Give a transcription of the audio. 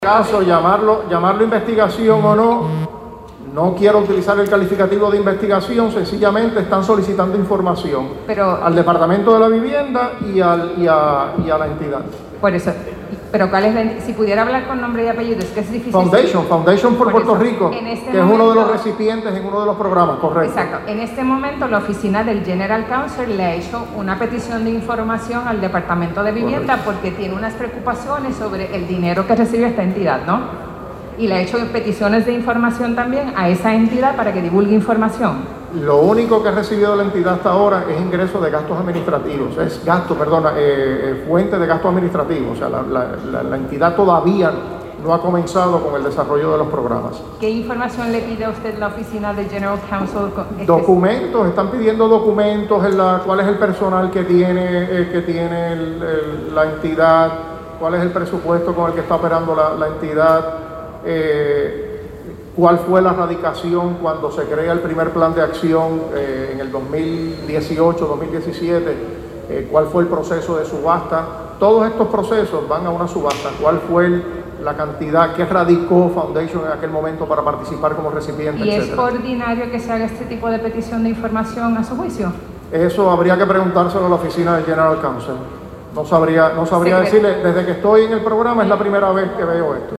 Caso, llamarlo investigación o no quiero utilizar el calificativo de investigación, sencillamente están solicitando información al Departamento de la Vivienda y a la entidad. Por eso, pero ¿cuál es si pudiera hablar con nombre y apellidos, que es difícil? Foundation por Puerto Rico, que es uno de los recipientes en uno de los programas, correcto. Exacto. En este momento la oficina del General Counsel le ha hecho una petición de información al Departamento de Vivienda porque tiene unas preocupaciones sobre el dinero que recibe esta entidad, ¿no? Y le ha hecho peticiones de información también a esa entidad para que divulgue información. Lo único que ha recibido la entidad hasta ahora es ingreso de gastos administrativos, fuente de gastos administrativos. O sea, la entidad todavía no ha comenzado con el desarrollo de los programas. ¿Qué información le pide a usted la oficina del General Counsel? Documentos, están pidiendo documentos, cuál es el personal que tiene la entidad, cuál es el presupuesto con el que está operando la entidad, cuál fue la radicación cuando se crea el primer plan de acción en el 2018, 2017, cuál fue el proceso de subasta. Todos estos procesos van a una subasta. ¿Cuál fue la cantidad que radicó Foundation en aquel momento para participar como recipiente, ¿Y etcétera? es ordinario que se haga este tipo de petición de información a su juicio? Eso habría que preguntárselo a la oficina del General Counsel. No sabría decirle, desde que estoy en el programa es la primera vez que veo esto.